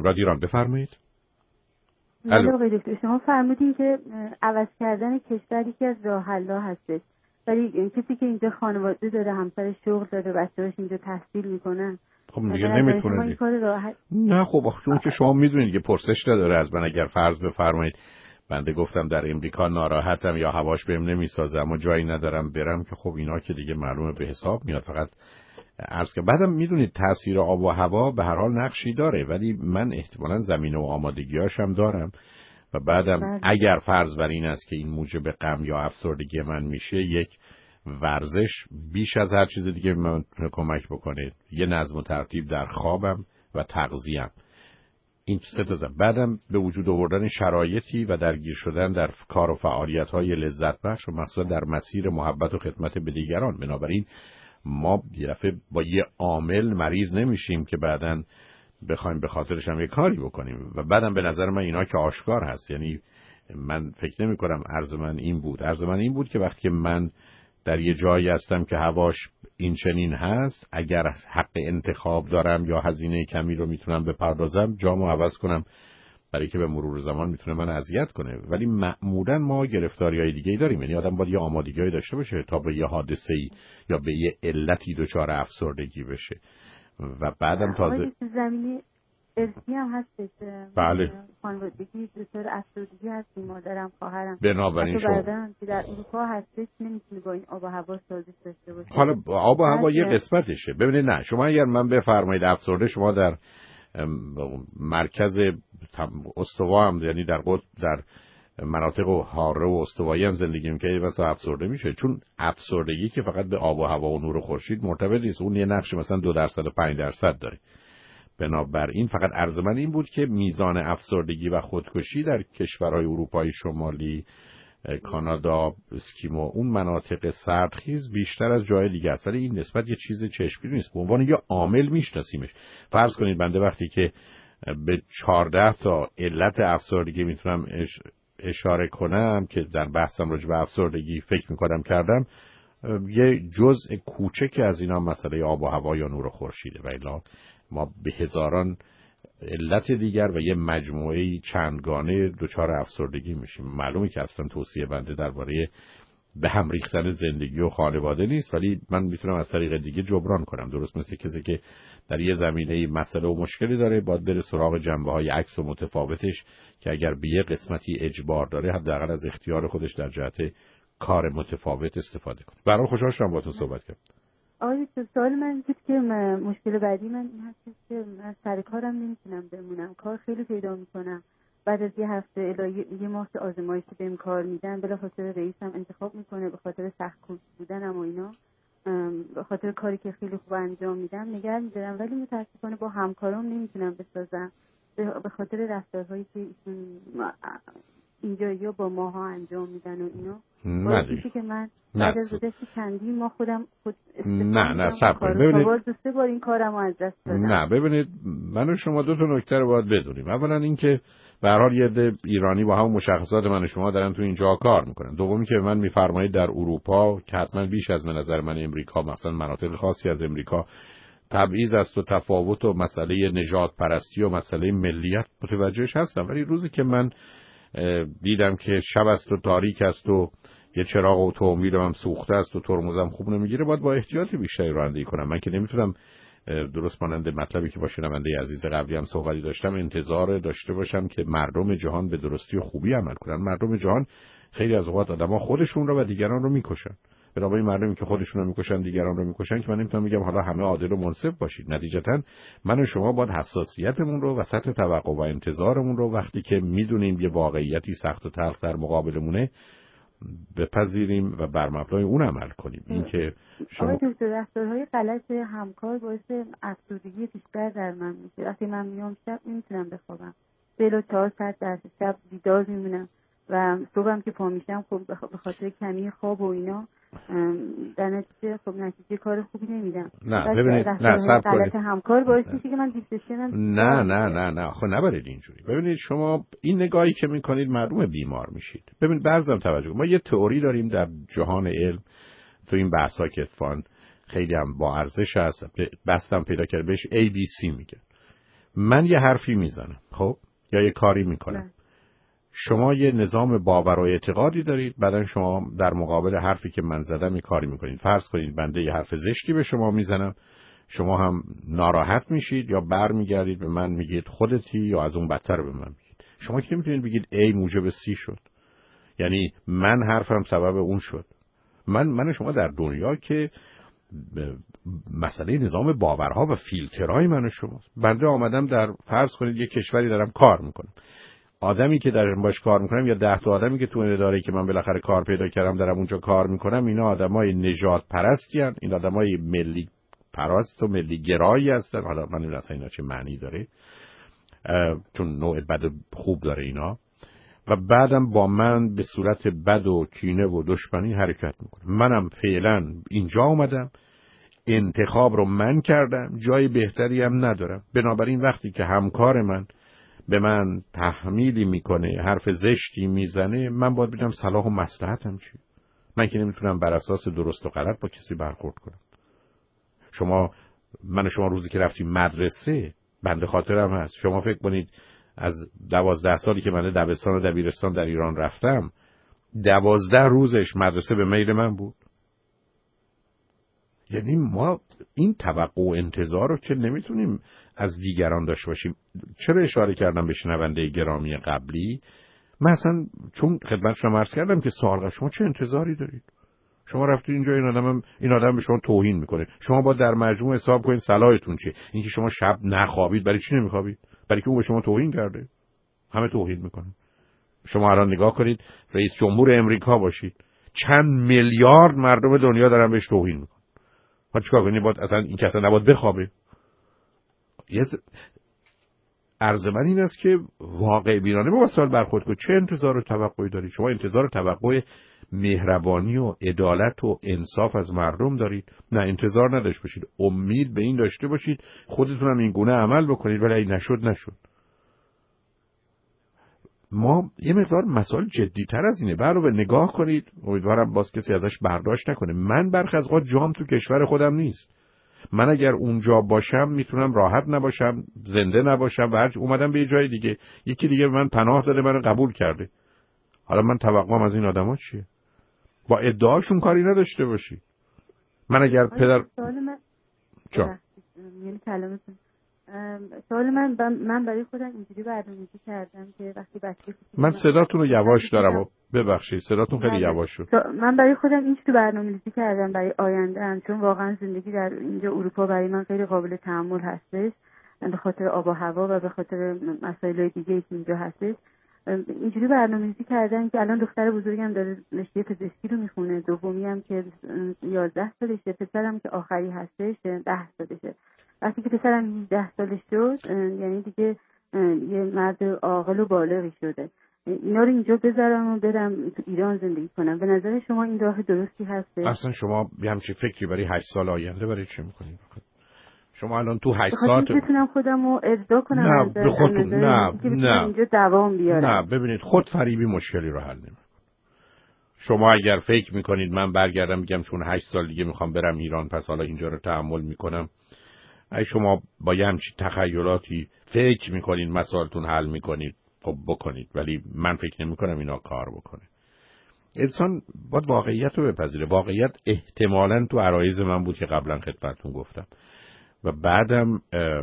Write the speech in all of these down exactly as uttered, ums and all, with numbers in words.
رادیو ایران بفرمایید. بله آقای دکتر، شما فرمودین که عوض کردن کشور یکی از راه حل‌ها هستش، ولی کسی که اینجا خانواده داره، همسر شغل داره، بچه‌هاش اینجا تحصیل میکنن، خب دیگه نمیتونه دیگه. راحت... نه خب چون که شما میدونید که پرسش نداره از من. اگر فرض بفرمایید بنده گفتم در امریکا ناراحتم یا هواش بهم نمیسازه اما جایی ندارم برم، که خب اینا که دیگه معلومه به حساب میاد. فقط عرض که بعدم میدونید تاثیر آب و هوا به هر حال نقشی داره، ولی من احتمالاً زمینه و آمادگی‌هاش هم دارم و بعدم بله. اگر فرض بر این است که این موجب غم یا افسردگی من میشه، یک ورزش بیش از هر چیز دیگه من کمک بکنه، یه نظم و ترتیب در خوابم و تغذیه‌ام، این سه تا. بعدم به وجود آوردن شرایطی و درگیر شدن در کار و فعالیت‌های لذت بخش و مخصوصا در مسیر محبت و خدمت به دیگران. بنابراین ما یه دفعه با یه عامل مریض نمیشیم که بعداً بخوایم به خاطرش هم یه کاری بکنیم و بعدم به نظر من اینا که آشکار هست. یعنی من فکر نمی کنم عرض من این بود. عرض من این بود که وقتی من در یه جایی هستم که هواش این چنین هست، اگر حق انتخاب دارم یا هزینه کمی رو میتونم بپردازم، جامو عوض کنم، برای که به مرور زمان میتونه من اذیت کنه. ولی معمولا ما گرفتاری‌های دیگه‌ای داریم، یعنی آدم باید یه آمادگی‌ای داشته باشه تا به یه حادثه‌ای یا به یه علتی دچار افسردگی بشه و بعدم تازه زمینی ارثی هم هستش. بله. خانوادگی دچار افسردگی هست، مادرم، خواهرم. بنابراین شما که در اروپا هستش نمیتونه با این آب و هوا سازش داشته باشه. حالا آب و هوا یه قسمتشه. ببینید نه، شما اگر من بفرمایید افسرده، شما در مرکز استوا هم، یعنی در قطب، در مناطق و حاره و استوایی هم زندگی میکنه، مثلا افسرده میشه. چون افسردگی که فقط به آب و هوا و نور خورشید مرتبط نیست، اون یه نقش مثلا دو درصد و پنج درصد داره. بنابراین فقط عرض من این بود که میزان افسردگی و خودکشی در کشورهای اروپای شمالی، کانادا، اسکیمو، اون مناطق سردخیز بیشتر از جای دیگه است، ولی این نسبت یه چیز چشمگیری نیست. به عنوان یه عامل میشناسیمش. فرض کنید بنده وقتی که به چهارده تا علت افسردگی میتونم اشاره کنم که در بحثم راجع به افسردگی فکر میکنم کردم، یه جزء کوچک از اینا مسئله آب و هوا یا نور خورشیده و الا ما به هزاران علت دیگر و یه مجموعه چندگانه دچار افسردگی میشیم. معلومه که اصلا توصیه بنده درباره به هم ریختن زندگی و خانواده نیست، ولی من میتونم از طریق دیگه جبران کنم. درست مثل کسی که در یه زمینه مسئله و مشکلی داره باید بره سراغ جنبه‌های عکس و متفاوتش که اگر به یه قسمتی اجبار داره حداقل از اختیار خودش در جهت کار متفاوت استفاده کنه. برای خوشحال شدم باهاتون صحبت کردم. آقای سوال من بود که مشکل بعدی من این هست که من سر کارم نمیتونم بمونم، کار خیلی پیدا میکنم، بعد از یه هفته الی یه ماه که آزمایشی بهم کار میدن بلافاصله رئیسم انتخاب میکنه به خاطر سخت کوش بودنم و اینا، به خاطر کاری که خیلی خوب انجام میدم نگه میدارم، ولی متاسفانه با همکارام نمیتونم بسازم به خاطر رفتارهایی که ایشون اینجا یا با ماها انجام میدن و اینا. باعث که من بعد از گذشت چندین ما خودم خود نه نه صبر کنید. ببینید دو سه بار این کارمو از دست دادم. نه ببینید، من و شما دو تا نکته رو باید بدونیم. اولا اینکه به هر حال یه عده ایرانی با همون مشخصات من و شما دارن تو اینجا کار میکنن. دومی که من میفرمایید در اروپا که حتما بیش از من نظر من امریکا، مثلا مناطق خاصی از امریکا تبعیض است و تفاوت و مسئله نژاد پرستی و مسئله ملیت متوجهش هستم، ولی روزی که من دیدم که شب است و تاریک است و یه چراغ اتومبیلم هم سوخته است و ترمزم خوب نمیگیره، باید با احتیاط بیشتری رانندگی کنم. من که نمیتونم درست مانند مطلبی که با شنونده عزیز قبلی هم صحبتی داشتم انتظار داشته باشم که مردم جهان به درستی و خوبی عمل کنن. مردم جهان خیلی از اوقات آدم‌ها خودشون رو و دیگران رو میکشن. بنابراین مردمی که خودشون رو میکشن دیگران رو میکشن که من نمیتونم بگم حالا همه عادل و منصف باشید. نتیجتاً من و شما باید حساسیتمون رو و سطح توقع و انتظارمون رو وقتی که میدونیم یه واقعیتی سخت و تلخ در مقابلمونه بپذیریم و بر مبنای اون عمل کنیم. این که شما آقای دکتر رفتارهای غلط همکار باعث افسردگی بیشتر در من میشه. وقتی من میام شب نمیتونم بخوابم، سه تا چهار ساعت در شب بیدار میمونم و صبحم که پا میشم خب به خاطر کمی خواب و اینا در نتیجه خب نتیجه کار خوبی نمیدم. نه ببینید، نه صبر کنید. همکار باعث میشه که من دیپرشنم. نه نه نه نه خب نبرید اینجوری. ببینید شما این نگاهی که میکنید معلومه بیمار میشید. ببینید برزم توجه، ما یه تئوری داریم در جهان علم تو این بحثا که اتفاقاً خیلی هم با ارزش هست، بستم پیدا کرده، بهش ای بی سی میگه. من یه حرفی میزنم خب یا یه کاری میکنم، شما یه نظام باور و اعتقادی دارید، بعدن شما در مقابل حرفی که من زدم یه کاری میکنید. فرض کنید بنده یه حرف زشتی به شما میزنم، شما هم ناراحت میشید یا بر میگردید به من میگید خودتی یا از اون بدتر به من میگید. شما که نمیتونید بگید A موجب C شد، یعنی من حرفم سبب اون شد. من من شما در دنیا که مسئله نظام باورها و فیلترهای من و شماست. بنده آمدم در فرض کنید یک کشوری دارم کار میکنم، آدمی که در باش کار میکنم یا ده تا آدمی که تو این اداره که من بالاخره کار پیدا کردم دارم اونجا کار میکنم، اینا آدمای نژاد پرستی ان، این آدمای ملی پرست و ملی گرایی هستن. حالا من نمیدونم اینا چه معنی داره، چون نوع بد و خوب داره اینا، و بعدم با من به صورت بد و کینه و دشمنی حرکت میکنه. منم فعلا اینجا اومدم، انتخاب رو من کردم، جای بهتری هم ندارم. بنابراین وقتی که همکار من به من تحمیلی میکنه، حرف زشتی میزنه، من باید بگم صلاح و مصلحتم چیه؟ من که نمیتونم بر اساس درست و غلط با کسی برخورد کنم. شما من و شما روزی که رفتیم مدرسه، بنده خاطرم هست، شما فکر کنید از دوازده سالی که من دبستان و دبیرستان در ایران رفتم، دوازده روزش مدرسه به میل من بود. یعنی ما این توقع و انتظار رو که نمیتونیم از دیگران داشته باشیم. چرا اشاره کردم به شنونده گرامی قبلی؟ مثلا چون خدمت شما عرض کردم که سوال شما چه انتظاری دارید؟ شما رفتید اینجا، این آدم هم این آدم به شما توهین میکنه، شما با در مجموع حساب کنید صلاحتون چیه؟ اینکه شما شب نخوابید، برای چی نمیخوابید؟ برای که اون به شما توهین کرده. همه توهین میکنن. شما الان نگاه کنید، رئیس جمهور امریکا باشید، چند میلیارد مردم دنیا دارن بهش توهین میکنن. ما چیکار کنیم؟ باید اصلا این کسا نباید بخوابه. یه عرض من این است که واقع بینانه با مسائل برخورد کنید. چه انتظار و توقعی دارید؟ شما انتظار و توقع مهربانی و عدالت و انصاف از مردم دارید؟ نه، انتظار نداشته باشید، امید به این داشته باشید خودتون هم این گونه عمل بکنید، ولی اگه نشد نشد. ما یه مقدار مسائل جدی‌تر از اینه. برو به نگاه کنید، امیدوارم باز کسی ازش برداشت نکنه. من برخی از اوقات جام تو کشور خودم نیست. من اگر اونجا باشم میتونم راحت نباشم، زنده نباشم و هرچی اومدم به یه جای دیگه، یکی دیگه به من پناه داده، منو قبول کرده. حالا من توقعم از این آدما چیه؟ با ادعاشون کاری نداشته باشی. من اگر پدر سوال من چا یعنی کلامتون سوال من من برای خودم اینجوری برنامه‌ریزی کردم که وقتی بچه من صداتون رو یواش دارم و ببخشید صداتون خیلی یواش شد. من برای خودم اینجوری برنامه‌ریزی کردم برای آینده‌ام، چون واقعا زندگی در اینجا اروپا برای من خیلی قابل تحمل هستش به خاطر آب و هوا و به خاطر مسائل دیگه‌ای که اینجا هستش. اینجوری برنامه‌ریزی کردن که الان دختر بزرگم داره رشته پزشکی رو میخونه، دومی هم که یازده سالشه، پسرم که آخری هستش ده سالشه. وقتی که پسرم هجده سالش شد، یعنی دیگه یه مرد عاقل و بالغی شده، اینا رو اینجا بذارم و برم تو ایران زندگی کنم. به نظر شما این راه درستی هسته؟ اصلا شما یه همچین فکری برای هشت سال آینده برای چی میکنید؟ شما الان تو هشت ساعت بتونم خودم رو ارضا کنم. نه به خودتون، نه نه اینجا دوام بیارم. نه ببینید، خود فریبی مشکلی رو حل نمیکنه. شما اگر فکر میکنید من برگردم میگم چون هشت سال دیگه میخوام برم ایران پس حالا اینجا رو تحمل میکنم، اگه شما با یه همچین تخیلاتی فکر میکنید مسائلتون حل میکنید، خب بکنید، ولی من فکر نمیکنم اینا کار بکنه. انسان باید واقعیت رو بپذیره. واقعیت احتمالاً تو عرایض من بود که قبلا خدمتتون گفتم، و بعدم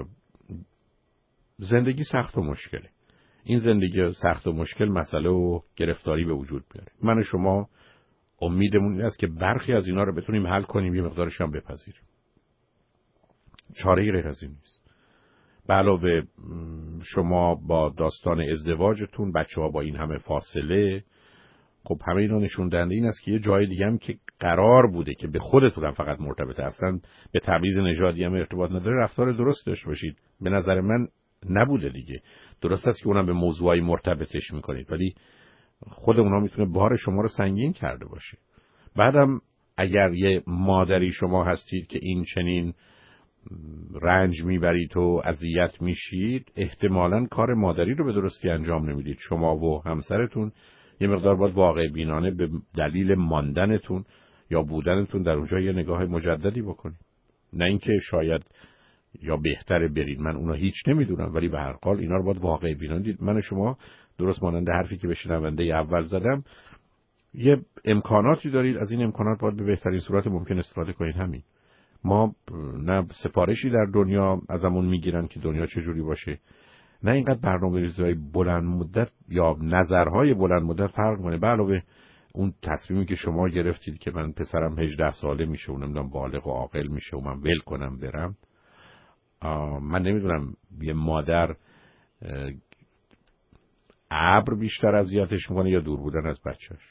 زندگی سخت و مشکله. این زندگی سخت و مشکل مسئله و گرفتاری به وجود بیاره. من و شما امیدمون این است که برخی از اینا رو بتونیم حل کنیم، یه مقدارش هم بپذیریم. چاره غیر از این نیست. به علاوه شما با داستان ازدواجتون، بچه‌ها با این همه فاصله، خب همه اینا نشون دهنده این است که یه جای دیگه هم که قرار بوده که به خودتون هم فقط مرتبطه، اصلا به تبعیض نژادی هم ارتباط نداره، رفتار درست داشته باشید. به نظر من نبوده دیگه. درست است که اونم به موضوعی مرتبطش میکنید، ولی خود اونا میتونه بار شما رو سنگین کرده باشه. بعدم اگر یه مادری شما هستید که این چنین رنج میبرید و اذیت میشید، احتمالاً کار مادری رو به درستی انجام نمیدید. شما و همسرتون یه مقدار باید واقع بینانه به دلیل ماندنتون یا بودنتون در اونجا یه نگاه مجددی بکنید. نه اینکه شاید یا بهتره برید. من اونا هیچ نمیدونم، ولی به هر حال اینا رو باید واقع بینانه دید. من و شما درست مانند حرفی که به شنونده اول زدم یه امکاناتی دارید، از این امکانات باید به بهترین صورت ممکن استفاده کنید. همین. ما نه سفارشی در دنیا ازمون میگیرن که دنیا چجوری باشه، نه اینقدر برنامه‌ریزی‌های بلند مدت یا نظرهای بلند مدت فرق کنه. به علاوه اون تصمیمی که شما گرفتید که من پسرم هجده ساله میشه و نمیدونم بالغ و عاقل میشه و من ول کنم برم، من نمیدونم یه مادر ابر بیشتر اذیتش میکنه یا دور بودن از بچهش.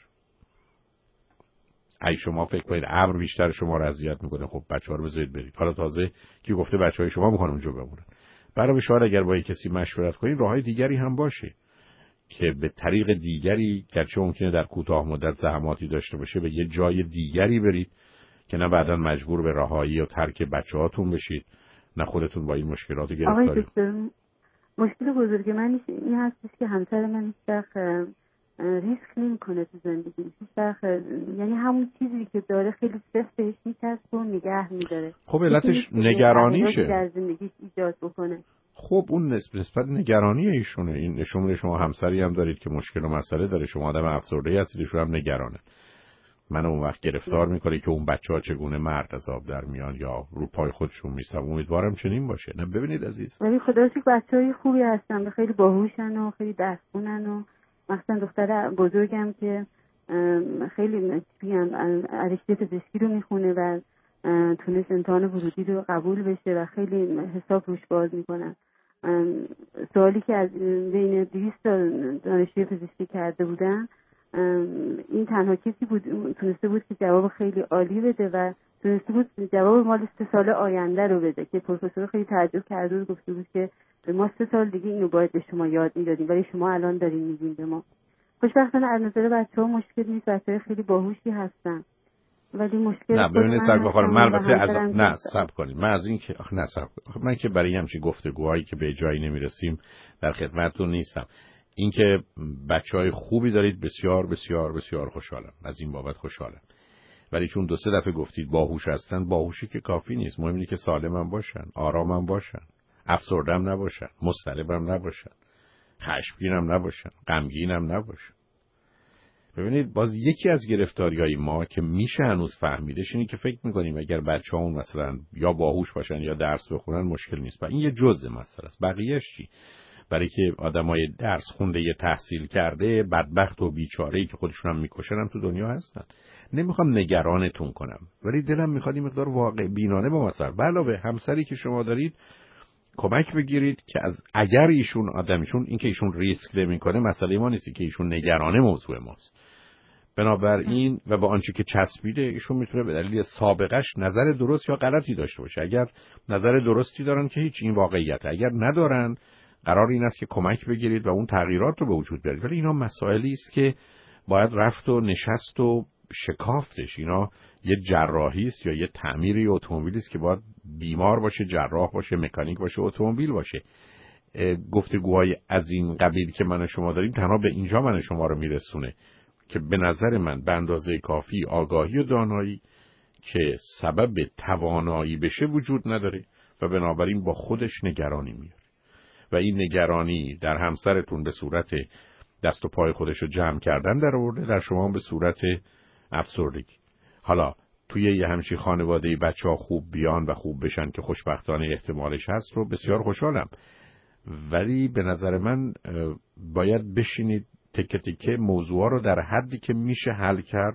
ای شما فکر کنید ابر بیشتر شما رو اذیت میکنه، خب بچه‌ها رو بذارید برید. حالا تازه کی گفته بچه‌های شما میخوان اونجا بمونن؟ برای شاید اگر با کسی مشورت کنید راههای دیگری هم باشه که به طریق دیگری، گرچه ممکنه در کوتاه مدت زحماتی داشته باشه، به یه جای دیگری برید که نه بعداً مجبور به رهایی یا ترک بچه‌هاتون بشید، نه خودتون با این مشکلات گرفتاری. آقای دکتر، مشکل بزرگ من این هستش که همسر من هیچ وقت ریسک نمی‌کنه تو زندگی. هیچ وقت، یعنی همون چیزی که داره خیلی صرف بهش می‌چسبه و نگه می‌داره. خب علتش نگرانیشه. در زندگیش ایجاد بکنه. خب اون نسبت نگرانی ایشونه. این نشون شما همسری هم دارید که مشکل و مسئله داره، شما آدم افسرده‌ای هستید، ایشون هم نگرانه. من اون وقت گرفتار میکنه که اون بچه‌ها چگونه مرد از آب در میان یا رو پای خودشون میستن. امیدوارم چنین باشه. نه ببینید عزیز، ولی خدا رو شکر بچه‌های خوبی هستن، خیلی باهوشن و خیلی درسخونن و مثلا دختر بزرگم که خیلی میگم رشته پزشکی رو میخونه و تونست امتحان ورودی رو قبول بشه و خیلی حساب روش باز میکنن. سوالی که از بین دویست دانشجوی پزشکی کرده بودن، این تنها کسی بود تونسته بود که جواب خیلی عالی بده و تونسته بود جواب مال سه سال آینده رو بده که پروفسور خیلی تعجب کرده و گفته بود که ما سه سال دیگه اینو باید به شما یاد میدادیم ولی شما الان دارین میگین به ما. خوشبختانه از نظر بچه‌ها مشکل نیست، بچه‌ها خیلی باهوشی هستن، ولی مشکل نه ببینید سر بخورم من البته از نه هستم. صبر کنید. من از این که آخ نه صبر کنید. من که برای همچین گفتگوهایی که به جایی نمیرسیم در خدمتتون نیستم. این که بچهای خوبی دارید بسیار بسیار بسیار خوشحالم، از این بابت خوشحالم. ولی چون دو سه دفعه گفتید باهوش هستن، باهوشی که کافی نیست. مهم اینه که سالمم باشن، آرامم باشن، افسرده‌ام نباشن، مضطربم نباشن، خشمگینم نباشن، غمگینم نباشن. ببینید باز یکی از گرفتاری‌های ما که میشه هنوز فهمیدش اینه که فکر می‌کنیم اگر بچه‌هامون مثلا یا باهوش باشن یا درس بخونن مشکل نیست. و این یه جزء مسئله است. بقیه‌اش چی؟ برای که آدمای درس خونده یه تحصیل کرده بدبخت و بیچاره‌ای که خودشون هم میکشن هم تو دنیا هستن. نمیخوام نگرانتون کنم، ولی دلم میخواد این مقدار واقع بینانه با مسئله. علاوه همسری که شما دارید کمک بگیرید که از اگر ایشون آدمشون این که ایشون ریسک نمیکنه مسئله ما نیست، که ایشون نگرانه موضوع ماست. بنابراین و با آنچه که چسبیده ایشون میتونه به دلیل سابقش نظر درست یا غلطی داشته باشه. اگر نظر درستی دارن که هیچ، این واقعیته. اگر ندارن قرار این است که کمک بگیرید و اون تغییرات رو به وجود بیارید. ولی اینا مسائلی است که باید رفت و نشست و شکافتش. اینا یه جراحی است یا یه تعمیری اتومبیلی است که باید بیمار باشه، جراح باشه، مکانیک باشه، اتومبیل باشه. گفتگوهای از این قبیل که من و شما داریم تنها به اینجا من و شما رو میرسونه که به نظر من به اندازه کافی آگاهی و دانایی که سبب توانایی بشه وجود نداره و بنابراین با خودش نگرانی میاره و این نگرانی در همسرتون به صورت دست و پای خودش رو جمع کردن در آورده، در شما به صورت افسردگی. حالا توی یه همچین خانواده بچه ها خوب بیان و خوب بشن که خوشبختانه احتمالش هست رو بسیار خوشحالم، ولی به نظر من باید بشینید تکه تکه موضوعا رو در حدی که میشه حل کرد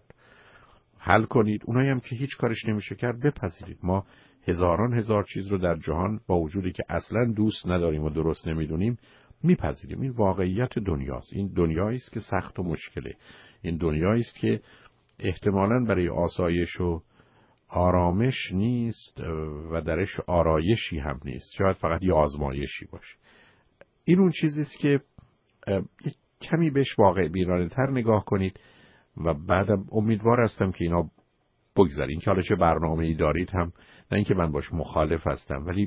حل کنید. اونایی هم که هیچ کارش نمیشه کرد بپذیرید. ما هزاران هزار چیز رو در جهان با وجودی که اصلا دوست نداریم و درست نمیدونیم میپذیریم. این واقعیت دنیاست. این دنیایی است که سخت و مشکله. این دنیایی است که احتمالاً برای آسایش و آرامش نیست و درش آرایشی هم نیست. شاید فقط یه آزمایشی باشه. این اون چیزی است که کمی بهش واقع بینانه تر نگاه کنید و بعدم امیدوار هستم که اینا بگذارین. که حالا چه برنامه‌ای دارید هم، نه اینکه من باش مخالف هستم، ولی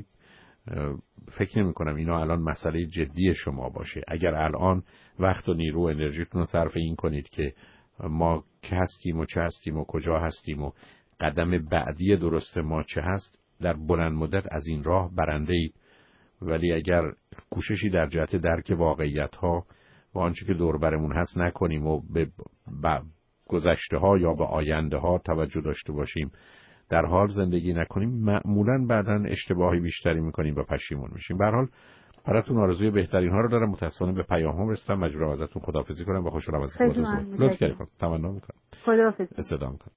فکر نمی کنم اینا الان مسئله جدی شما باشه. اگر الان وقت و نیرو و انرژیتون رو صرف این کنید که ما که هستیم و چه هستیم و کجا هستیم و قدم بعدی درست ما چه هست، در بلند مدت از این راه برنده اید، ولی اگر کوششی در جهت درک واقعیت‌ها و آنچه که دور برمون هست نکنیم و به گذشته ها یا به آینده ها توجه داشته باشیم، در حال زندگی نکنیم، معمولاً بعداً اشتباهی بیشتری میکنیم و پشیمون میشیم. به هر حال براتون آرزوی بهترین ها رو دارم. متأسفانه به پیامم رسیدم، مجبورم ازتون خداحافظی کنم و خوشحالم از خودتون. لطف کردید. تمنا میکنم. خداحافظ. استدام کنم.